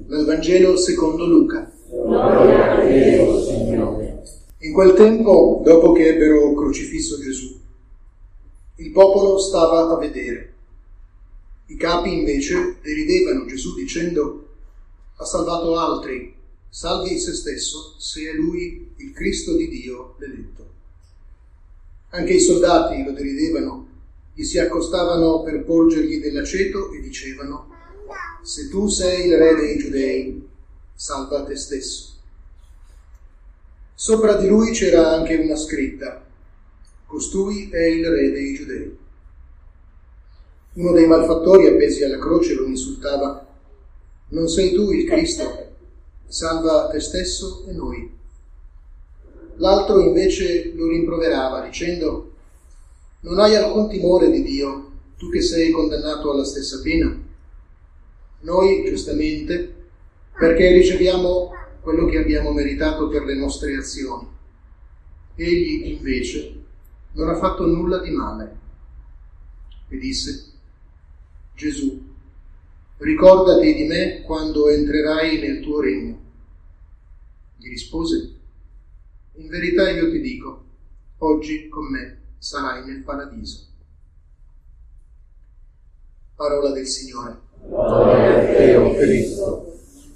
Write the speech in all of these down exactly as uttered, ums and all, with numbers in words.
Dal Vangelo secondo Luca. Gloria a te, o Signore. In quel tempo, dopo che ebbero crocifisso Gesù, il popolo stava a vedere. I capi invece deridevano Gesù dicendo: ha salvato altri, salvi se stesso, se è lui il Cristo di Dio l'eletto. Anche i soldati lo deridevano, gli si accostavano per porgergli dell'aceto e dicevano: se tu sei il re dei Giudei, salva te stesso. Sopra di lui c'era anche una scritta: costui è il re dei Giudei. Uno dei malfattori appesi alla croce lo insultava: non sei tu il Cristo? Salva te stesso e noi. L'altro invece lo rimproverava dicendo: non hai alcun timore di Dio, tu che sei condannato alla stessa pena? Noi, giustamente, perché riceviamo quello che abbiamo meritato per le nostre azioni. Egli, invece, non ha fatto nulla di male. E disse: Gesù, ricordati di me quando entrerai nel tuo regno. Gli rispose: in verità io ti dico, oggi con me sarai nel paradiso. Parola del Signore. Gloria a te, o Cristo.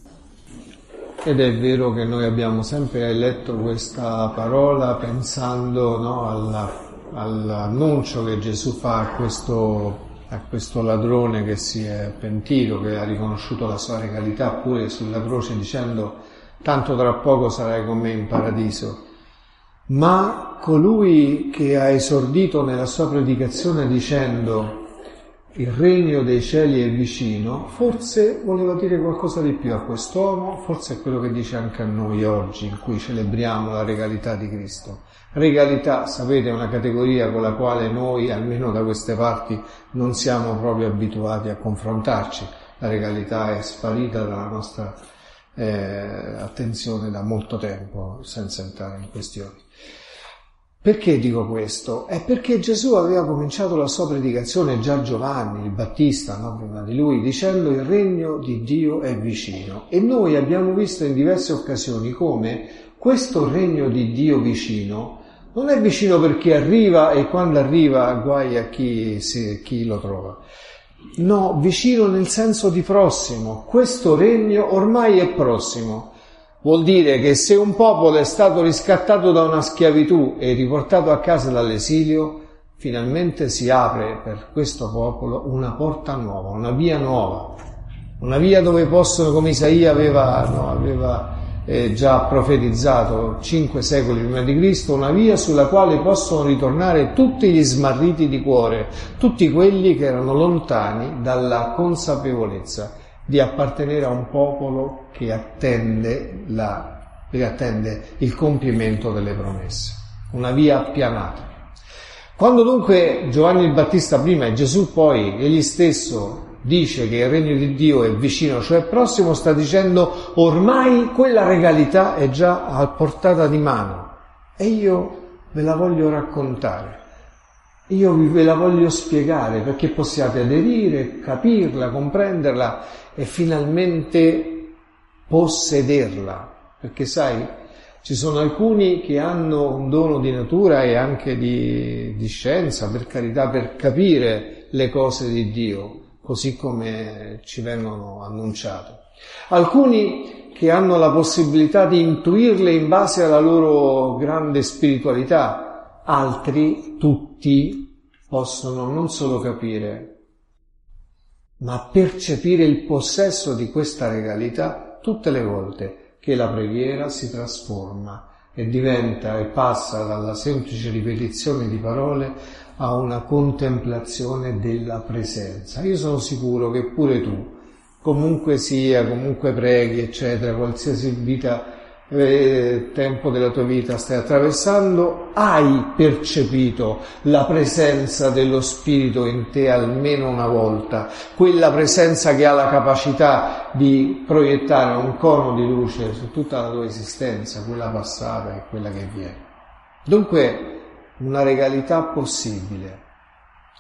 Ed è vero che noi abbiamo sempre letto questa parola pensando, no, alla, all'annuncio che Gesù fa a questo, a questo ladrone che si è pentito, che ha riconosciuto la sua regalità pure sulla croce, dicendo: tanto tra poco sarai con me in paradiso. Ma colui che ha esordito nella sua predicazione dicendo il regno dei cieli è vicino, forse voleva dire qualcosa di più a quest'uomo, forse è quello che dice anche a noi oggi, in cui celebriamo la regalità di Cristo. Regalità, sapete, è una categoria con la quale noi, almeno da queste parti, non siamo proprio abituati a confrontarci. La regalità è sparita dalla nostra eh, attenzione da molto tempo, senza entrare in questioni. Perché dico questo? È perché Gesù aveva cominciato la sua predicazione, già Giovanni il Battista, no, prima di lui, dicendo il regno di Dio è vicino. E noi abbiamo visto in diverse occasioni come questo regno di Dio vicino non è vicino perché arriva e quando arriva guai a chi, si, chi lo trova. No, vicino nel senso di prossimo. Questo regno ormai è prossimo. Vuol dire che se un popolo è stato riscattato da una schiavitù e riportato a casa dall'esilio, finalmente si apre per questo popolo una porta nuova, una via nuova, una via dove possono, come Isaia aveva, no, aveva eh, già profetizzato cinque secoli prima di Cristo, una via sulla quale possono ritornare tutti gli smarriti di cuore, tutti quelli che erano lontani dalla consapevolezza di appartenere a un popolo che attende, la, che attende il compimento delle promesse, una via appianata. Quando dunque Giovanni il Battista prima e Gesù poi, egli stesso dice che il regno di Dio è vicino, cioè prossimo, sta dicendo ormai quella regalità è già a portata di mano e io ve la voglio raccontare. Io ve la voglio spiegare perché possiate aderire, capirla, comprenderla e finalmente possederla. Perché sai, ci sono alcuni che hanno un dono di natura e anche di, di scienza, per carità, per capire le cose di Dio, così come ci vengono annunciate. Alcuni che hanno la possibilità di intuirle in base alla loro grande spiritualità, altri, tutti, possono non solo capire, ma percepire il possesso di questa regalità tutte le volte che la preghiera si trasforma e diventa e passa dalla semplice ripetizione di parole a una contemplazione della presenza. Io sono sicuro che pure tu, comunque sia, comunque preghi, eccetera, qualsiasi vita Eh, tempo della tua vita stai attraversando, hai percepito la presenza dello Spirito in te almeno una volta, quella presenza che ha la capacità di proiettare un cono di luce su tutta la tua esistenza, quella passata e quella che viene. Dunque, una regalità possibile.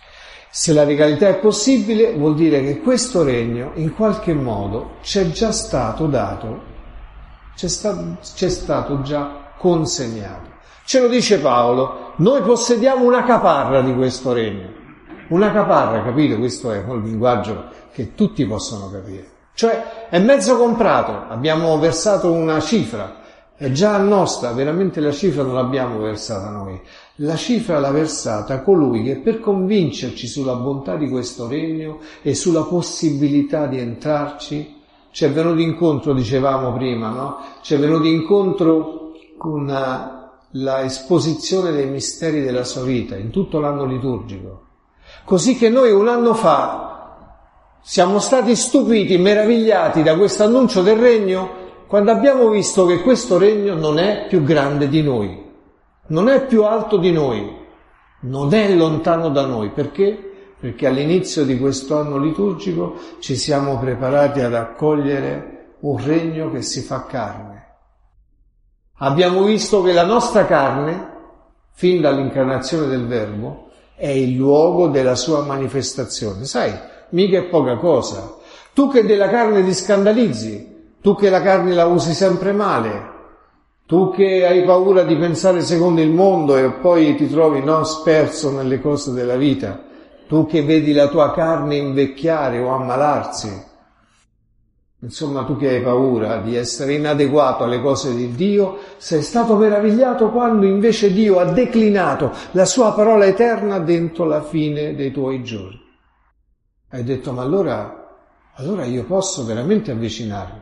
Se la regalità è possibile, vuol dire che questo regno in qualche modo c'è già stato dato, c'è, sta, c'è stato già consegnato. Ce lo dice Paolo, noi possediamo una caparra di questo regno. Una caparra, capite? Questo è un linguaggio che tutti possono capire. Cioè è mezzo comprato, abbiamo versato una cifra, è già nostra, veramente la cifra non l'abbiamo versata noi. La cifra l'ha versata colui che per convincerci sulla bontà di questo regno e sulla possibilità di entrarci, ci è venuto incontro, dicevamo prima, no? Ci è venuto incontro con la, la esposizione dei misteri della sua vita in tutto l'anno liturgico. Così che noi un anno fa siamo stati stupiti, meravigliati da questo annuncio del regno quando abbiamo visto che questo regno non è più grande di noi. Non è più alto di noi, non è lontano da noi. Perché? Perché all'inizio di questo anno liturgico ci siamo preparati ad accogliere un regno che si fa carne. Abbiamo visto che la nostra carne, fin dall'incarnazione del Verbo, è il luogo della sua manifestazione. Sai, mica è poca cosa. Tu che della carne ti scandalizzi, tu che la carne la usi sempre male, tu che hai paura di pensare secondo il mondo e poi ti trovi no, sperso nelle cose della vita, tu che vedi la tua carne invecchiare o ammalarsi, insomma tu che hai paura di essere inadeguato alle cose di Dio, sei stato meravigliato quando invece Dio ha declinato la sua parola eterna dentro la fine dei tuoi giorni. Hai detto, ma allora, allora io posso veramente avvicinarmi.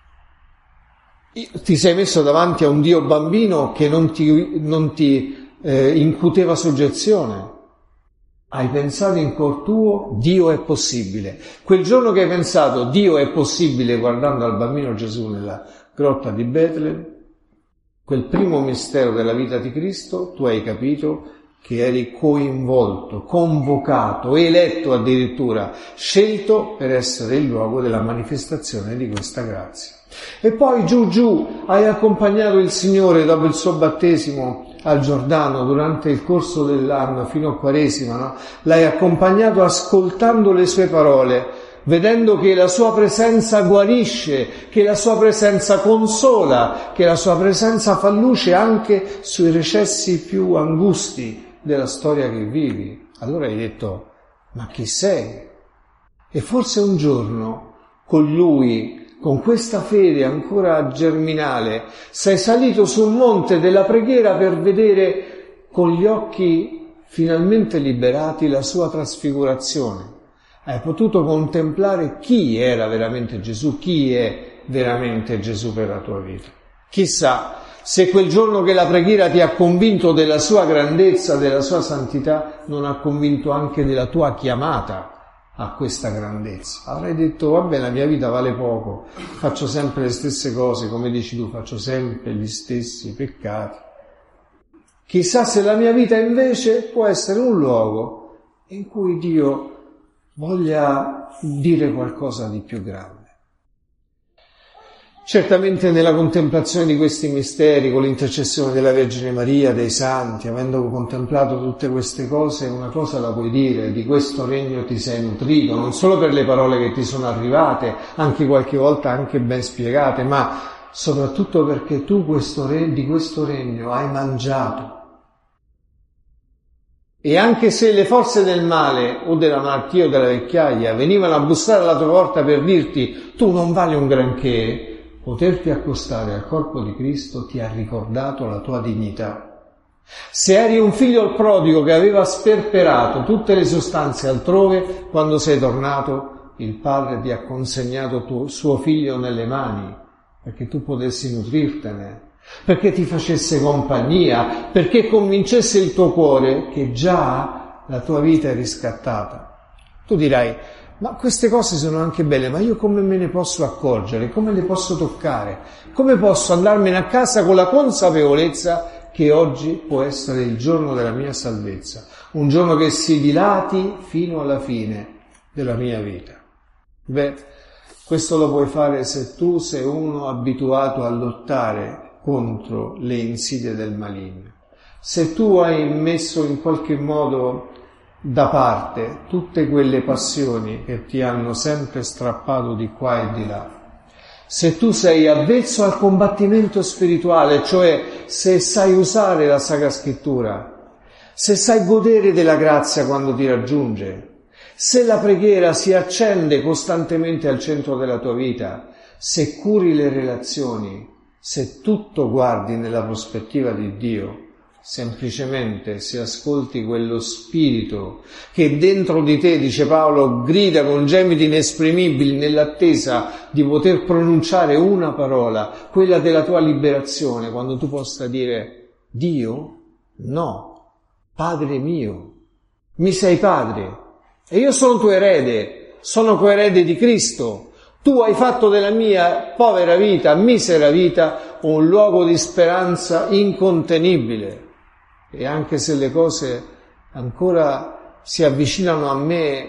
Ti sei messo davanti a un Dio bambino che non ti, non ti eh, incuteva soggezione. Hai pensato in cuor tuo, Dio è possibile. Quel giorno che hai pensato, Dio è possibile, guardando al bambino Gesù nella grotta di Betlem, quel primo mistero della vita di Cristo, tu hai capito che eri coinvolto, convocato, eletto addirittura, scelto per essere il luogo della manifestazione di questa grazia. E poi giù giù hai accompagnato il Signore dopo il suo battesimo al Giordano durante il corso dell'anno fino a Quaresima, no? L'hai accompagnato ascoltando le sue parole, vedendo che la sua presenza guarisce, che la sua presenza consola, che la sua presenza fa luce anche sui recessi più angusti della storia che vivi. Allora hai detto, ma chi sei? E forse un giorno con lui, con questa fede ancora germinale, sei salito sul monte della preghiera per vedere con gli occhi finalmente liberati la sua trasfigurazione. Hai potuto contemplare chi era veramente Gesù, chi è veramente Gesù per la tua vita. Chissà se quel giorno che la preghiera ti ha convinto della sua grandezza, della sua santità, non ha convinto anche della tua chiamata a questa grandezza. Avrai detto, vabbè, la mia vita vale poco, faccio sempre le stesse cose, come dici tu, faccio sempre gli stessi peccati. Chissà se la mia vita invece può essere un luogo in cui Dio voglia dire qualcosa di più grande. Certamente nella contemplazione di questi misteri, con l'intercessione della Vergine Maria, dei Santi, avendo contemplato tutte queste cose, una cosa la puoi dire, di questo regno ti sei nutrito, non solo per le parole che ti sono arrivate, anche qualche volta anche ben spiegate, ma soprattutto perché tu questo re, di questo regno hai mangiato. E anche se le forze del male o della malattia o della vecchiaia venivano a bussare alla tua porta per dirti tu non vali un granché, poterti accostare al corpo di Cristo ti ha ricordato la tua dignità. Se eri un figlio prodigo che aveva sperperato tutte le sostanze altrove, quando sei tornato il Padre ti ha consegnato tuo, suo figlio nelle mani perché tu potessi nutrirtene, perché ti facesse compagnia, perché convincesse il tuo cuore che già la tua vita è riscattata. Tu dirai, ma queste cose sono anche belle, ma io come me ne posso accorgere? Come le posso toccare? Come posso andarmene a casa con la consapevolezza che oggi può essere il giorno della mia salvezza, un giorno che si dilati fino alla fine della mia vita? Beh, questo lo puoi fare se tu sei uno abituato a lottare contro le insidie del maligno. Se tu hai messo in qualche modo da parte tutte quelle passioni che ti hanno sempre strappato di qua e di là. Se tu sei avvezzo al combattimento spirituale, cioè se sai usare la Sacra Scrittura, se sai godere della grazia quando ti raggiunge, se la preghiera si accende costantemente al centro della tua vita, se curi le relazioni, se tutto guardi nella prospettiva di Dio, semplicemente se ascolti quello spirito che dentro di te, dice Paolo, grida con gemiti inesprimibili nell'attesa di poter pronunciare una parola, quella della tua liberazione, quando tu possa dire: Dio? No, Padre mio, mi sei padre e io sono tuo erede, sono coerede di Cristo. Tu hai fatto della mia povera vita, misera vita, un luogo di speranza incontenibile. E anche se le cose ancora si avvicinano a me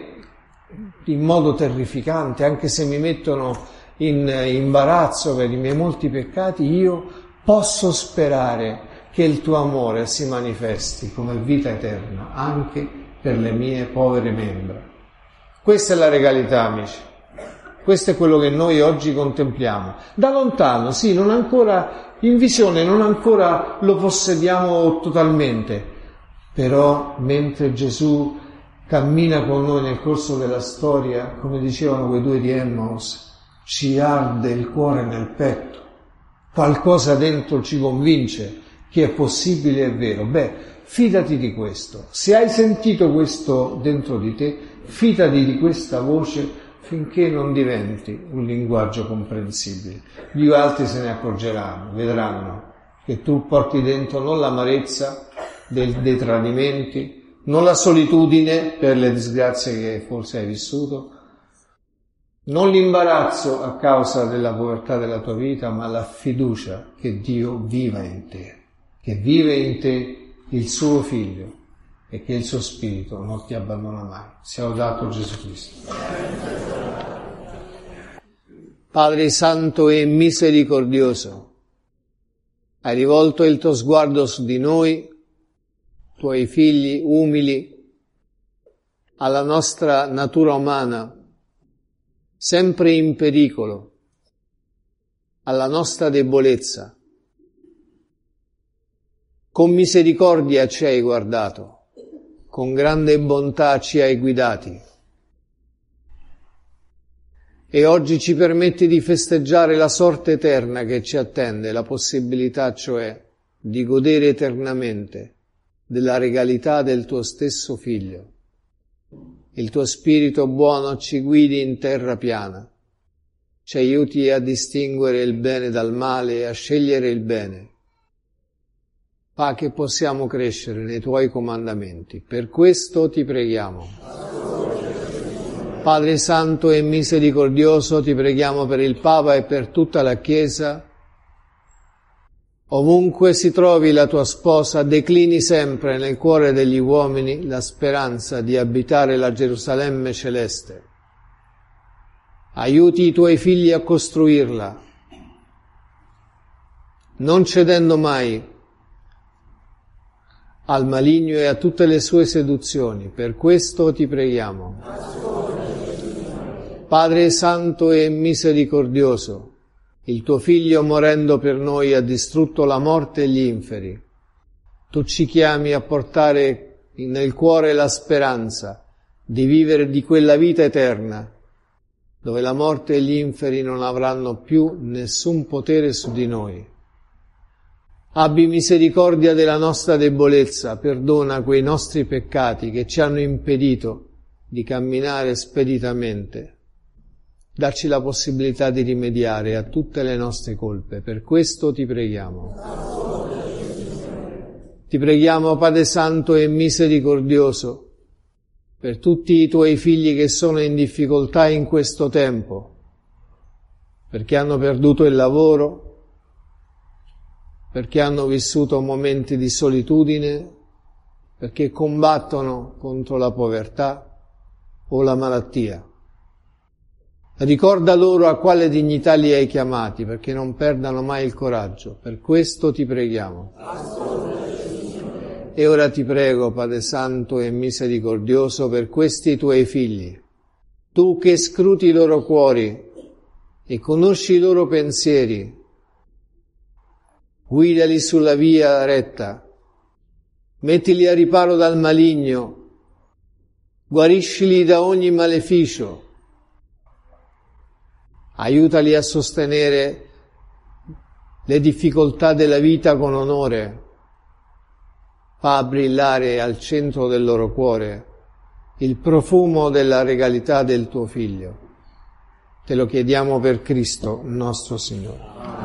in modo terrificante, anche se mi mettono in imbarazzo per i miei molti peccati, io posso sperare che il tuo amore si manifesti come vita eterna anche per le mie povere membra. Questa è la regalità, amici. Questo è quello che noi oggi contempliamo. Da lontano, sì, non ancora in visione, non ancora lo possediamo totalmente, però mentre Gesù cammina con noi nel corso della storia, come dicevano quei due di Emmaus, ci arde il cuore nel petto, qualcosa dentro ci convince che è possibile e vero. Beh, fidati di questo. Se hai sentito questo dentro di te, fidati di questa voce finché non diventi un linguaggio comprensibile. Gli altri se ne accorgeranno, vedranno che tu porti dentro non l'amarezza del, dei tradimenti, non la solitudine per le disgrazie che forse hai vissuto, non l'imbarazzo a causa della povertà della tua vita, ma la fiducia che Dio viva in te, che vive in te il suo Figlio e che il suo Spirito non ti abbandona mai. Sia lodato Gesù Cristo. Padre Santo e misericordioso, hai rivolto il tuo sguardo su di noi, tuoi figli umili, alla nostra natura umana, sempre in pericolo, alla nostra debolezza. Con misericordia ci hai guardato, con grande bontà ci hai guidati. E oggi ci permetti di festeggiare la sorte eterna che ci attende, la possibilità cioè di godere eternamente della regalità del tuo stesso Figlio. Il tuo Spirito buono ci guidi in terra piana, ci aiuti a distinguere il bene dal male e a scegliere il bene. Fa che possiamo crescere nei tuoi comandamenti. Per questo ti preghiamo. Padre Santo e misericordioso, ti preghiamo per il Papa e per tutta la Chiesa. Ovunque si trovi la tua sposa, declini sempre nel cuore degli uomini la speranza di abitare la Gerusalemme celeste. Aiuti i tuoi figli a costruirla, non cedendo mai al maligno e a tutte le sue seduzioni. Per questo ti preghiamo. Padre Santo e misericordioso, il tuo Figlio morendo per noi ha distrutto la morte e gli inferi. Tu ci chiami a portare nel cuore la speranza di vivere di quella vita eterna, dove la morte e gli inferi non avranno più nessun potere su di noi. Abbi misericordia della nostra debolezza, perdona quei nostri peccati che ci hanno impedito di camminare speditamente. Dacci la possibilità di rimediare a tutte le nostre colpe. Per questo ti preghiamo. Ti preghiamo, Padre Santo e misericordioso, per tutti i tuoi figli che sono in difficoltà in questo tempo, perché hanno perduto il lavoro, perché hanno vissuto momenti di solitudine, perché combattono contro la povertà o la malattia. Ricorda loro a quale dignità li hai chiamati, perché non perdano mai il coraggio. Per questo ti preghiamo. E ora ti prego, Padre Santo e misericordioso, per questi tuoi figli, tu che scruti i loro cuori e conosci i loro pensieri, guidali sulla via retta, mettili a riparo dal maligno, guariscili da ogni maleficio, aiutali a sostenere le difficoltà della vita con onore, fa brillare al centro del loro cuore il profumo della regalità del tuo Figlio. Te lo chiediamo per Cristo nostro Signore.